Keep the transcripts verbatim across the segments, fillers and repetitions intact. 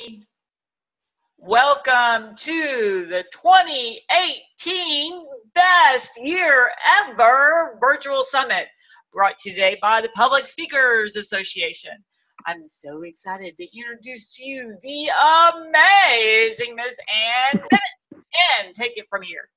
everybody. Welcome to the twenty eighteen Best Year Ever Virtual Summit, brought to you today by the Public Speakers Association. I'm so excited to introduce to you the amazing Miss Ann Bennett. Ann, take it from here.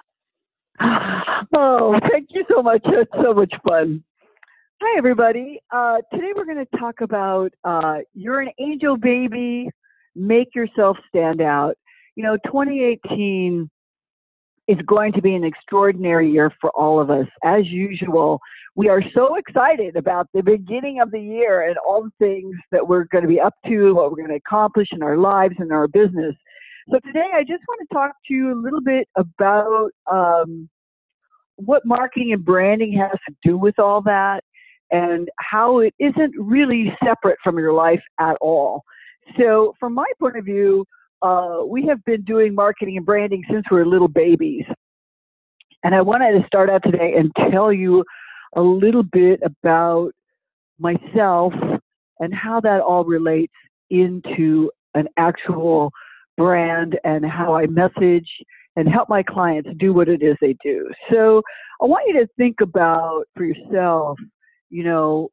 Oh, thank you so much. It's so much fun. Hi, everybody. Uh, today we're going to talk about uh, you're an angel baby. Make yourself stand out. You know, twenty eighteen is going to be an extraordinary year for all of us. As usual, we are so excited about the beginning of the year and all the things that we're going to be up to, what we're going to accomplish in our lives and our business. So today I just want to talk to you a little bit about um, what marketing and branding has to do with all that, and how it isn't really separate from your life at all. So from my point of view, uh, we have been doing marketing and branding since we were little babies. And I wanted to start out today and tell you a little bit about myself and how that all relates into an actual brand and how I message and help my clients do what it is they do. So I want you to think about for yourself, you know,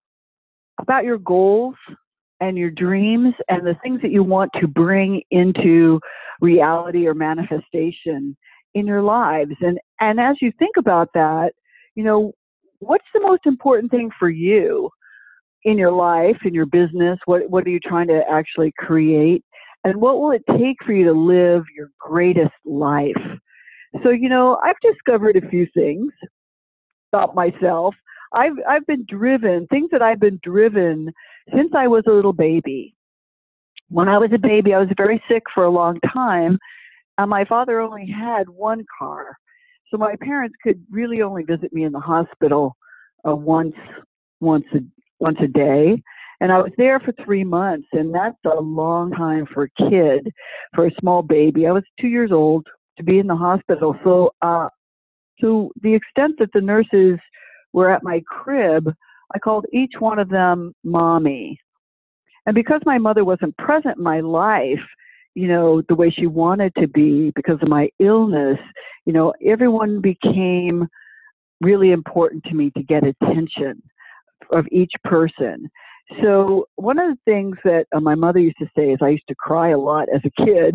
about your goals and your dreams and the things that you want to bring into reality or manifestation in your lives. And, and as you think about that, you know, what's the most important thing for you in your life, in your business? What, what are you trying to actually create? And what will it take for you to live your greatest life? So, you know, I've discovered a few things about myself. I've, I've been driven, things that I've been driven since I was a little baby. When I was a baby, I was very sick for a long time, and my father only had one car. So my parents could really only visit me in the hospital uh, once, once, a, once a day. And I was there for three months, and that's a long time for a kid, for a small baby. I was two years old to be in the hospital. So uh, to the extent that the nurses were at my crib, I called each one of them mommy. And because my mother wasn't present in my life, you know, the way she wanted to be because of my illness, you know, everyone became really important to me to get attention of each person. So one of the things that uh, my mother used to say is I used to cry a lot as a kid.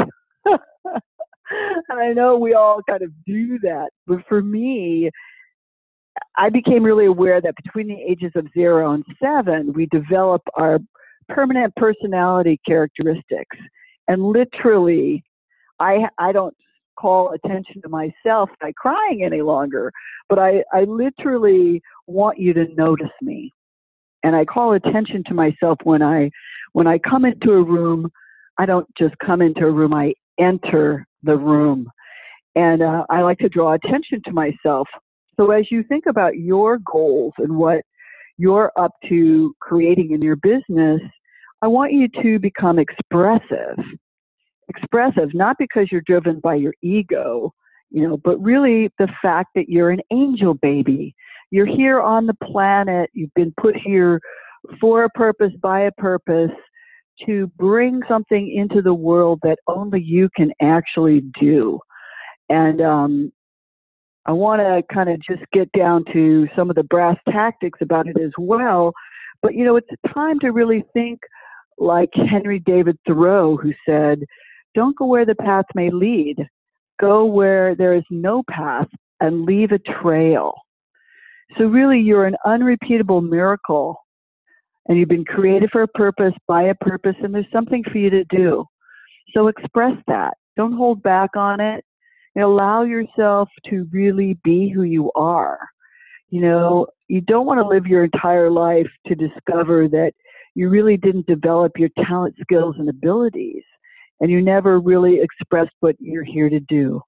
And I know we all kind of do that. But for me, I became really aware that between the ages of zero and seven, we develop our permanent personality characteristics. And literally, I, I don't call attention to myself by crying any longer, but I, I literally want you to notice me. And I call attention to myself when I, when I come into a room. I don't just come into a room, I enter the room. And uh, I like to draw attention to myself. So as you think about your goals and what you're up to creating in your business, I want you to become expressive. Expressive, not because you're driven by your ego, you know, but really the fact that you're an angel baby. You're here on the planet. You've been put here for a purpose, by a purpose, to bring something into the world that only you can actually do. And um, I want to kind of just get down to some of the brass tactics about it as well. But, you know, it's time to really think like Henry David Thoreau, who said, don't go where the path may lead. Go where there is no path and leave a trail. So really, you're an unrepeatable miracle, and you've been created for a purpose, by a purpose, and there's something for you to do. So express that. Don't hold back on it. And allow yourself to really be who you are. You know, you don't want to live your entire life to discover that you really didn't develop your talent, skills, and abilities, and you never really expressed what you're here to do.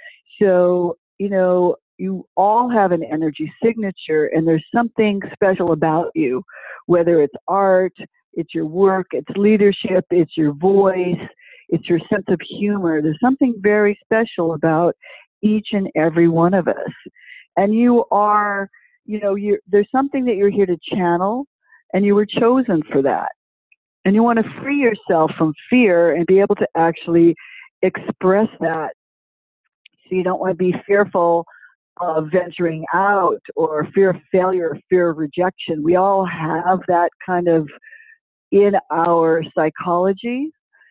So, you know, you all have an energy signature, and there's something special about you, whether it's art, it's your work, it's leadership, it's your voice, it's your sense of humor. There's something very special about each and every one of us. And you are, you know, you there's something that you're here to channel, and you were chosen for that. And you want to free yourself from fear and be able to actually express that. So you don't want to be fearful of venturing out, or fear of failure, or fear of rejection. We all have that kind of in our psychology.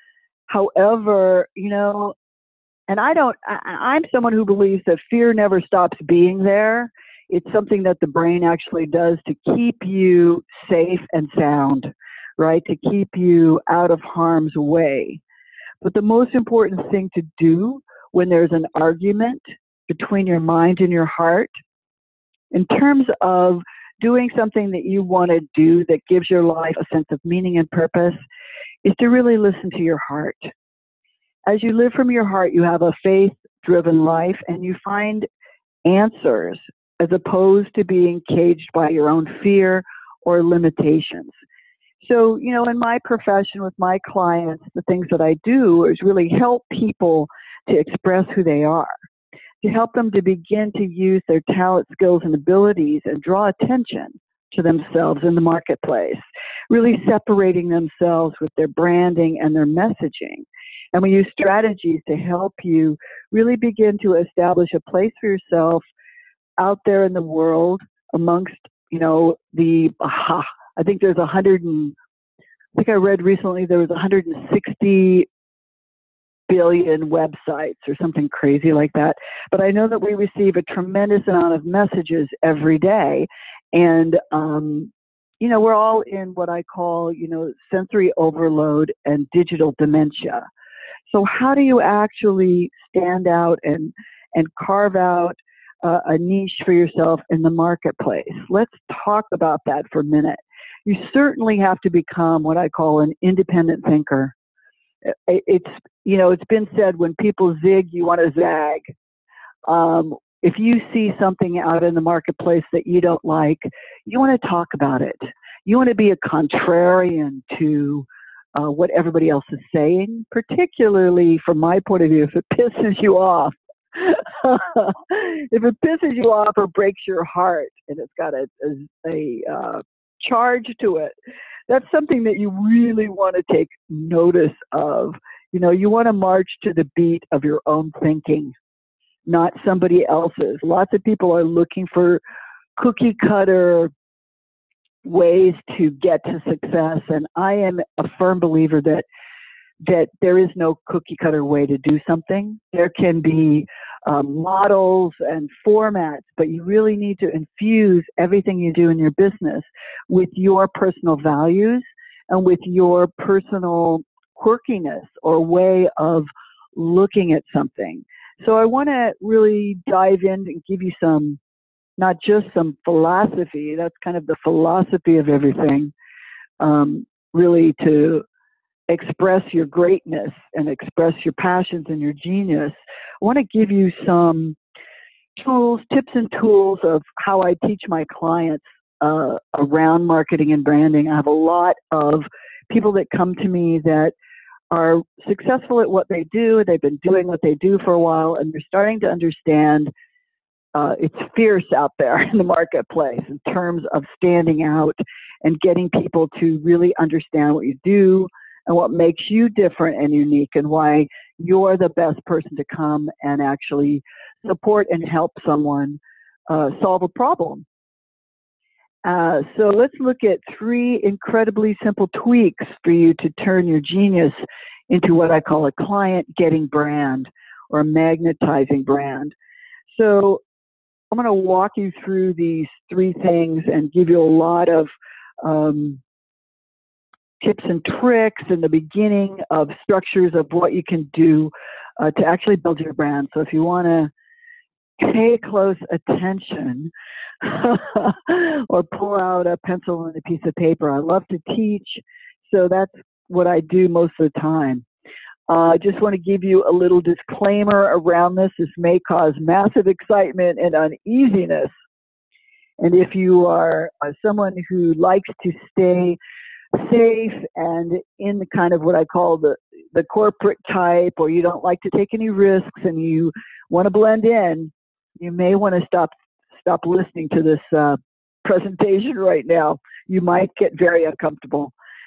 However, you know, and I don't, I, I'm someone who believes that fear never stops being there. It's something that the brain actually does to keep you safe and sound, right? To keep you out of harm's way. But the most important thing to do when there's an argument between your mind and your heart, in terms of doing something that you want to do that gives your life a sense of meaning and purpose, is to really listen to your heart. As you live from your heart, you have a faith-driven life, and you find answers as opposed to being caged by your own fear or limitations. So, you know, in my profession with my clients, the things that I do is really help people to express who they are, to help them to begin to use their talent, skills, and abilities and draw attention to themselves in the marketplace, really separating themselves with their branding and their messaging. And we use strategies to help you really begin to establish a place for yourself out there in the world amongst, you know, the, aha, I think there's a hundred and, I think I read recently there was one hundred sixty billion websites or something crazy like that. But I know that we receive a tremendous amount of messages every day. And, um, you know, we're all in what I call, you know, sensory overload and digital dementia. So how do you actually stand out and, and carve out uh, a niche for yourself in the marketplace? Let's talk about that for a minute. You certainly have to become what I call an independent thinker. It's, you know, it's been said, when people zig, you want to zag. Um, if you see something out in the marketplace that you don't like, you want to talk about it. You want to be a contrarian to uh, what everybody else is saying, particularly from my point of view, if it pisses you off. If it pisses you off or breaks your heart and it's got a, a, a uh, charge to it, that's something that you really want to take notice of. You know, you want to march to the beat of your own thinking, not somebody else's. Lots of people are looking for cookie cutter ways to get to success, and I am a firm believer that that there is no cookie cutter way to do something. There can be um, models and formats, but you really need to infuse everything you do in your business with your personal values and with your personal quirkiness or way of looking at something. So I want to really dive in and give you some, not just some philosophy, that's kind of the philosophy of everything, um, really to express your greatness and express your passions and your genius. I want to give you some tools, tips and tools of how I teach my clients uh, around marketing and branding. I have a lot of people that come to me that are successful at what they do. They've been doing what they do for a while, and they're starting to understand uh, it's fierce out there in the marketplace in terms of standing out and getting people to really understand what you do and what makes you different and unique, and why you're the best person to come and actually support and help someone uh, solve a problem. Uh, so let's look at three incredibly simple tweaks for you to turn your genius into what I call a client-getting brand or a magnetizing brand. So I'm going to walk you through these three things and give you a lot of um, tips and tricks in the beginning of structures of what you can do uh, to actually build your brand. So if you want to pay close attention or pull out a pencil and a piece of paper, I love to teach, so that's what I do most of the time. Uh, I just want to give you a little disclaimer around this. This may cause massive excitement and uneasiness. And if you are uh, someone who likes to stay safe and in the kind of what I call the, the corporate type, or you don't like to take any risks and you want to blend in, you may want to stop stop listening to this uh, presentation right now. You might get very uncomfortable.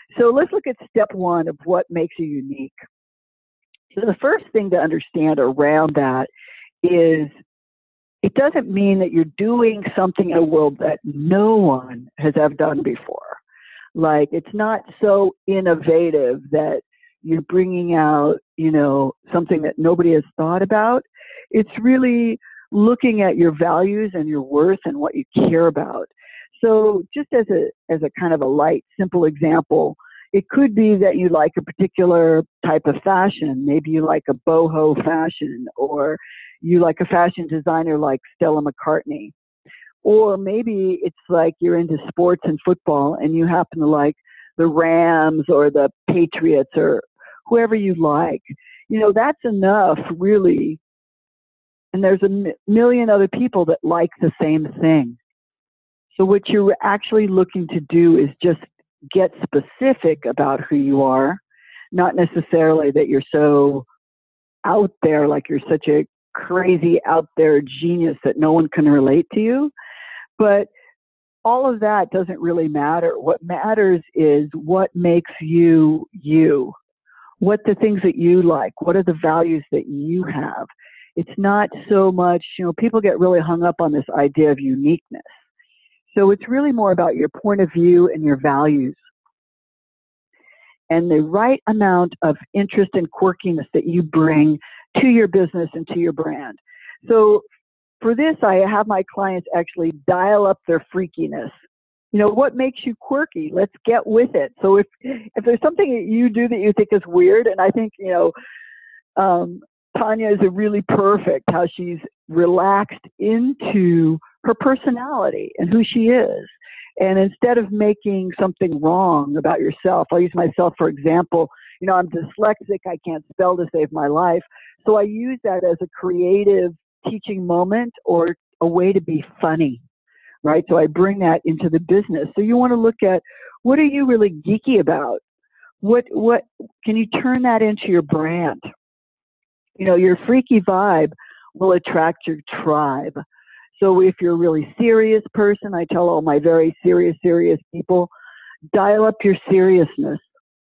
So let's look at step one of what makes you unique. So the first thing to understand around that is it doesn't mean that you're doing something in a world that no one has ever done before. Like, it's not so innovative that you're bringing out, you know, something that nobody has thought about. It's really looking at your values and your worth and what you care about. So just as a, as a kind of a light, simple example, it could be that you like a particular type of fashion. Maybe you like a boho fashion, or you like a fashion designer like Stella McCartney. Or maybe it's like you're into sports and football and you happen to like the Rams or the Patriots or whoever you like. You know, that's enough, really. And there's a m- million other people that like the same thing. So what you're actually looking to do is just get specific about who you are, not necessarily that you're so out there, like you're such a crazy out there genius that no one can relate to you. But all of that doesn't really matter. What matters is what makes you you, what the things that you like, what are the values that you have. It's not so much, you know, people get really hung up on this idea of uniqueness. So it's really more about your point of view and your values and the right amount of interest and quirkiness that you bring to your business and to your brand. So for this, I have my clients actually dial up their freakiness. You know, what makes you quirky? Let's get with it. So if if there's something that you do that you think is weird, and I think, you know, um, Tanya is a really perfect how she's relaxed into her personality and who she is. And instead of making something wrong about yourself, I'll use myself for example. You know, I'm dyslexic. I can't spell to save my life. So I use that as a creative teaching moment or a way to be funny, right? So I bring that into the business. So you want to look at, what are you really geeky about? What, what, can you turn that into your brand? You know, your freaky vibe will attract your tribe. So if you're a really serious person, I tell all my very serious, serious people, dial up your seriousness,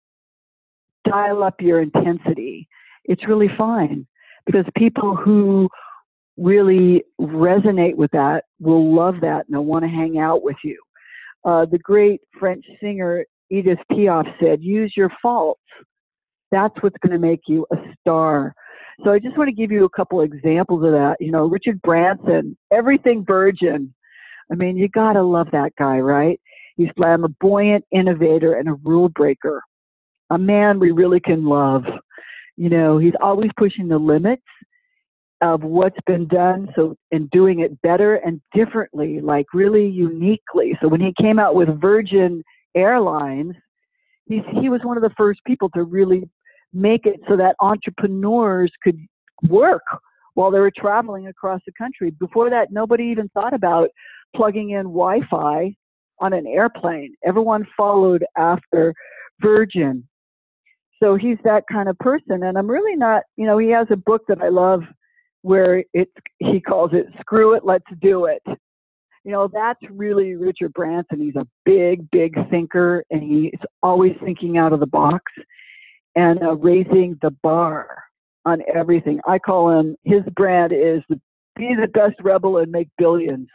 dial up your intensity. It's really fine, because people who really resonate with that will love that and they'll want to hang out with you. Uh, the great French singer Edith Piaf said, use your faults. That's what's going to make you a star. So I just want to give you a couple examples of that. You know, Richard Branson, everything virgin. I mean, you got to love that guy, right? He's a flamboyant innovator and a rule breaker. A man we really can love. You know, he's always pushing the limits of what's been done, so and doing it better and differently, like really uniquely. So when he came out with Virgin Airlines, he, he was one of the first people to really make it so that entrepreneurs could work while they were traveling across the country. Before that, nobody even thought about plugging in Wi-Fi on an airplane. Everyone followed after Virgin. So he's that kind of person. And I'm really not, you know, he has a book that I love where it's, he calls it, Screw It, Let's Do It. You know, that's really Richard Branson. He's a big, big thinker, and he's always thinking out of the box and uh, raising the bar on everything. I call him, his brand is be the best rebel and make billions.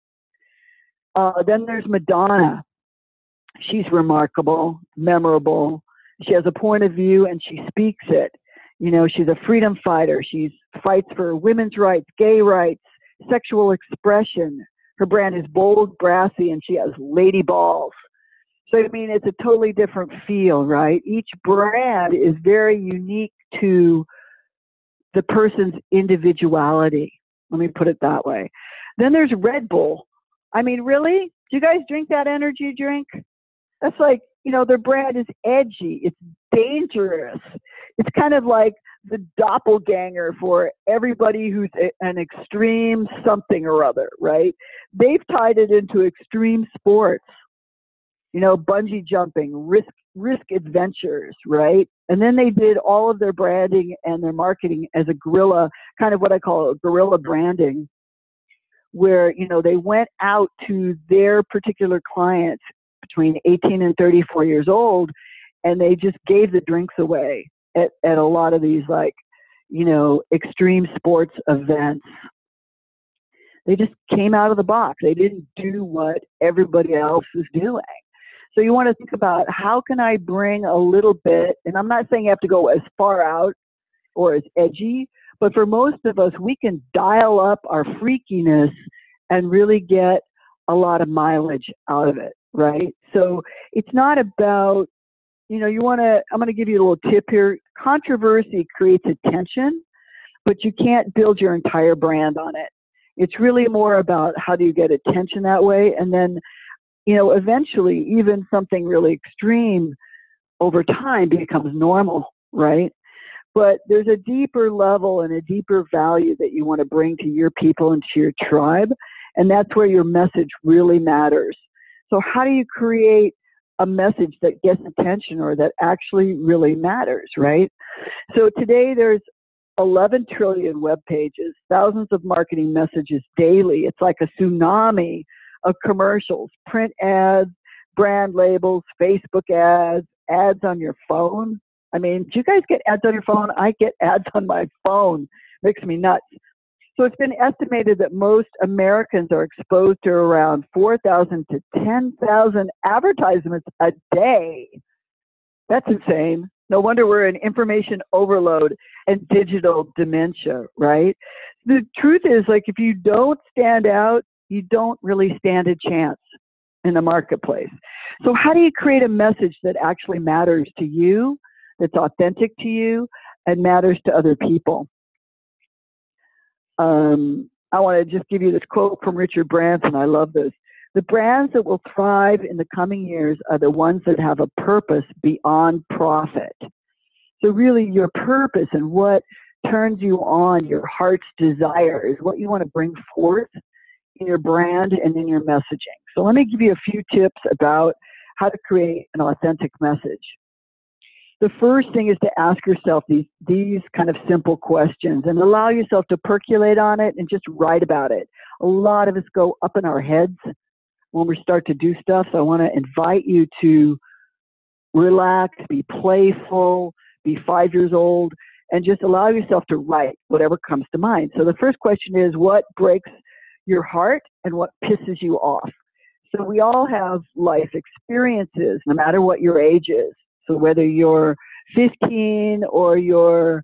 Uh, then there's Madonna. She's remarkable, memorable. She has a point of view and she speaks it. You know, she's a freedom fighter. She fights for women's rights, gay rights, sexual expression. Her brand is bold, brassy, and she has lady balls. So, I mean, it's a totally different feel, right? Each brand is very unique to the person's individuality. Let me put it that way. Then there's Red Bull. I mean, really? Do you guys drink that energy drink? That's like, you know, their brand is edgy. It's dangerous. It's kind of like the doppelganger for everybody who's a, an extreme something or other, right? They've tied it into extreme sports, you know, bungee jumping, risk, risk adventures, right? And then they did all of their branding and their marketing as a guerrilla, kind of what I call a guerrilla branding, where, you know, they went out to their particular clients between eighteen and thirty-four years old, and they just gave the drinks away at, at a lot of these, like, you know, extreme sports events. They just came out of the box. They didn't do what everybody else was doing. So you want to think about, how can I bring a little bit, and I'm not saying you have to go as far out or as edgy, but for most of us, we can dial up our freakiness and really get a lot of mileage out of it, right? So it's not about, you know, you want to, I'm going to give you a little tip here. Controversy creates attention, but you can't build your entire brand on it. It's really more about how do you get attention that way. And then, you know, eventually even something really extreme over time becomes normal, right? But there's a deeper level and a deeper value that you want to bring to your people and to your tribe. And that's where your message really matters. So how do you create a message that gets attention or that actually really matters, right? So today there's eleven trillion web pages, thousands of marketing messages daily. It's like a tsunami of commercials, print ads, brand labels, Facebook ads, ads on your phone. I mean, do you guys get ads on your phone? I get ads on my phone. Makes me nuts. So it's been estimated that most Americans are exposed to around four thousand to ten thousand advertisements a day. That's insane. No wonder we're in information overload and digital dementia, right? The truth is, like, if you don't stand out, you don't really stand a chance in the marketplace. So how do you create a message that actually matters to you, that's authentic to you, and matters to other people? Um, I want to just give you this quote from Richard Branson. I love this. The brands that will thrive in the coming years are the ones that have a purpose beyond profit. So really your purpose and what turns you on, your heart's desire, is what you want to bring forth in your brand and in your messaging. So let me give you a few tips about how to create an authentic message. The first thing is to ask yourself these, these kind of simple questions and allow yourself to percolate on it and just write about it. A lot of us go up in our heads when we start to do stuff. So I want to invite you to relax, be playful, be five years old, and just allow yourself to write whatever comes to mind. So the first question is, what breaks your heart and what pisses you off? So we all have life experiences, no matter what your age is. So whether you're fifteen or you're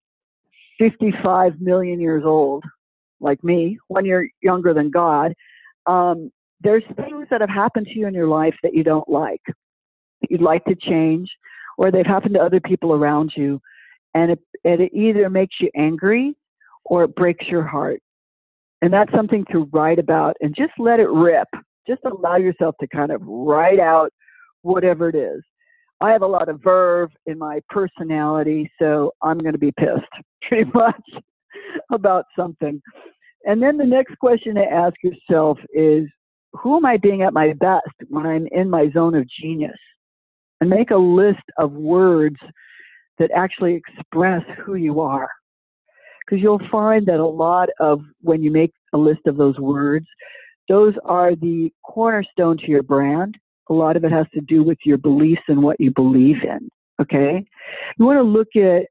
fifty-five million years old, like me, one year younger than God, um, there's things that have happened to you in your life that you don't like, that you'd like to change, or they've happened to other people around you. And it, it either makes you angry or it breaks your heart. And that's something to write about and just let it rip. Just allow yourself to kind of write out whatever it is. I have a lot of verve in my personality, so I'm going to be pissed pretty much about something. And then the next question to ask yourself is, who am I being at my best when I'm in my zone of genius? And make a list of words that actually express who you are. Because you'll find that a lot of, when you make a list of those words, those are the cornerstone to your brand. A lot of it has to do with your beliefs and what you believe in, okay? You want to look at,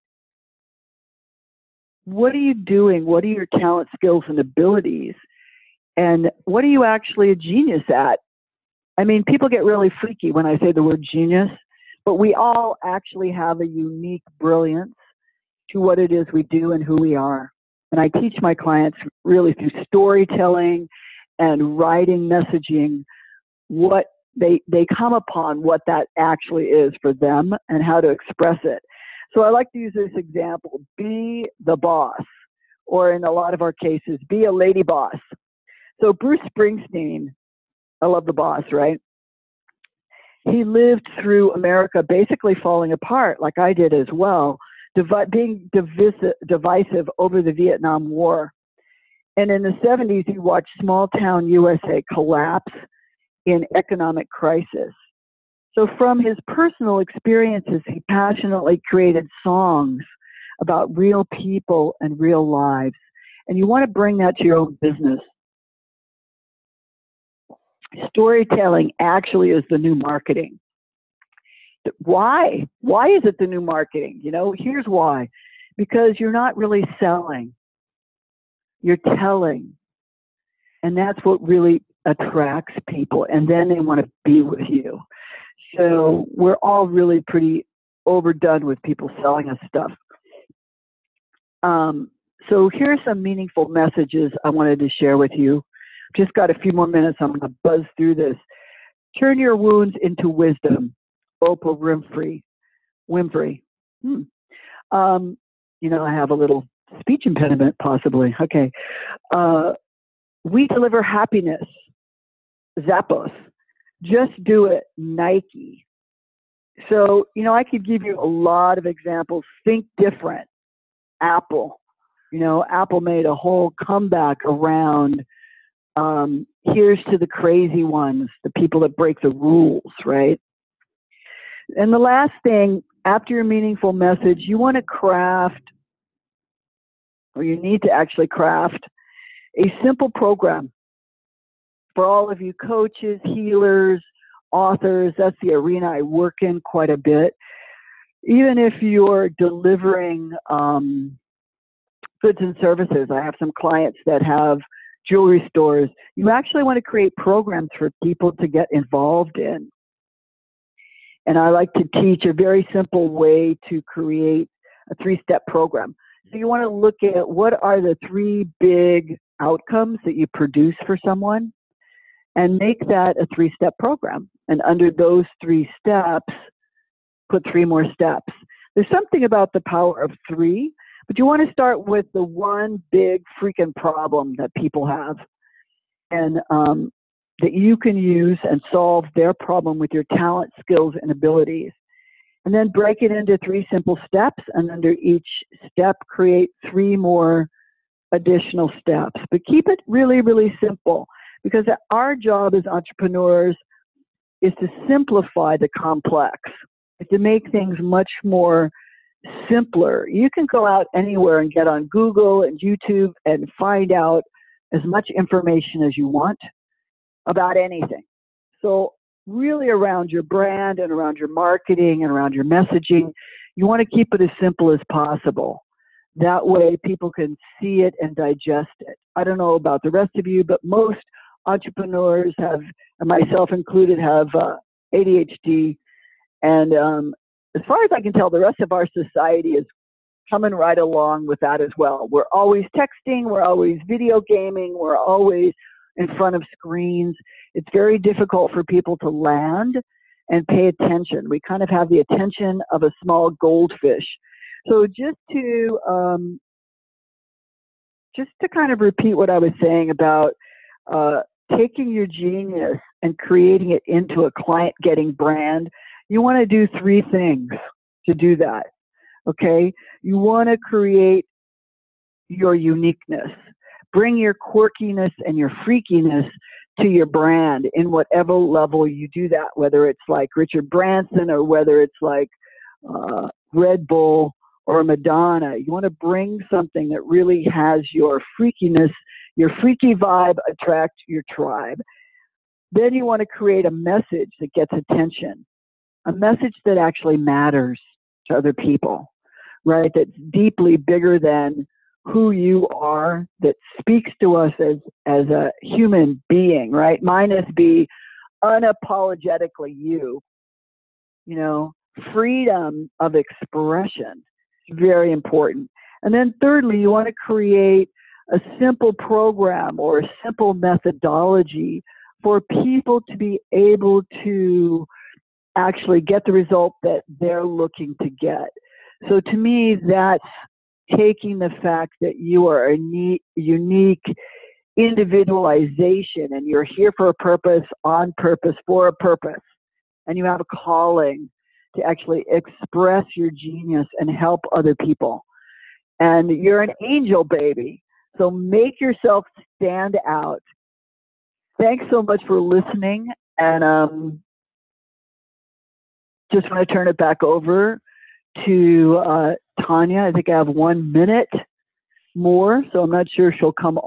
what are you doing? What are your talent, skills, and abilities? And what are you actually a genius at? I mean, people get really freaky when I say the word genius, but we all actually have a unique brilliance to what it is we do and who we are. And I teach my clients really through storytelling and writing, messaging, what they, they come upon what that actually is for them and how to express it. So I like to use this example: be the boss, or in a lot of our cases, be a lady boss. So Bruce Springsteen, I love The Boss, right? He lived through America basically falling apart, like I did as well, divi- being divisive, divisive over the Vietnam War. And in the seventies, he watched small town U S A collapse in economic crisis. So from his personal experiences, he passionately created songs about real people and real lives. And you want to bring that to your own business. Storytelling actually is the new marketing. why? Why is it the new marketing? You know, here's why. Because you're not really selling. You're telling. And that's what really attracts people. And then they want to be with you. So we're all really pretty overdone with people selling us stuff. Um, so here's some meaningful messages I wanted to share with you. Just got a few more minutes. I'm going to buzz through this. Turn your wounds into wisdom. Oprah Winfrey. Winfrey. Hmm. Um, you know, I have a little speech impediment, possibly. Okay. Uh, we deliver happiness. Zappos. Just do it. Nike. So, you know, I could give you a lot of examples. Think different. Apple. You know, Apple made a whole comeback around um, here's to the crazy ones, the people that break the rules, right? And the last thing, after your meaningful message, you want to craft, or you need to actually craft, a simple program for all of you coaches, healers, authors. That's the arena I work in quite a bit. Even if you're delivering um, goods and services, I have some clients that have jewelry stores. You actually want to create programs for people to get involved in. And I like to teach a very simple way to create a three-step program. So you want to look at what are the three big outcomes that you produce for someone and make that a three-step program. And under those three steps, put three more steps. There's something about the power of three, but you want to start with the one big freaking problem that people have and um, that you can use and solve their problem with your talent, skills, and abilities. And then break it into three simple steps, and under each step, create three more additional steps. But keep it really, really simple, because our job as entrepreneurs is to simplify the complex, to make things much more simpler. You can go out anywhere and get on Google and YouTube and find out as much information as you want about anything. So really around your brand and around your marketing and around your messaging, you want to keep it as simple as possible. That way people can see it and digest it. I don't know about the rest of you, but most entrepreneurs have, and myself included, have uh, A D H D. And um, as far as I can tell, the rest of our society is coming right along with that as well. We're always texting, we're always video gaming, we're always in front of screens. It's very difficult for people to land and pay attention. We kind of have the attention of a small goldfish. So just to um, just to kind of repeat what I was saying about uh, taking your genius and creating it into a client-getting brand, you want to do three things to do that, okay? You want to create your uniqueness. Bring your quirkiness and your freakiness to your brand in whatever level you do that, whether it's like Richard Branson or whether it's like uh, Red Bull or Madonna. You want to bring something that really has your freakiness, your freaky vibe attract your tribe. Then you want to create a message that gets attention, a message that actually matters to other people, right? That's deeply bigger than who you are, that speaks to us as, as a human being, right? Mine is be unapologetically you, you know, freedom of expression. It's very important. And then thirdly, you want to create a simple program or a simple methodology for people to be able to actually get the result that they're looking to get. So to me, that's taking the fact that you are a neat, unique individualization and you're here for a purpose, on purpose, for a purpose, and you have a calling to actually express your genius and help other people. And you're an angel, baby. So make yourself stand out. Thanks so much for listening. And um, just want to turn it back over to uh, Tanya. I think I have one minute more, so I'm not sure she'll come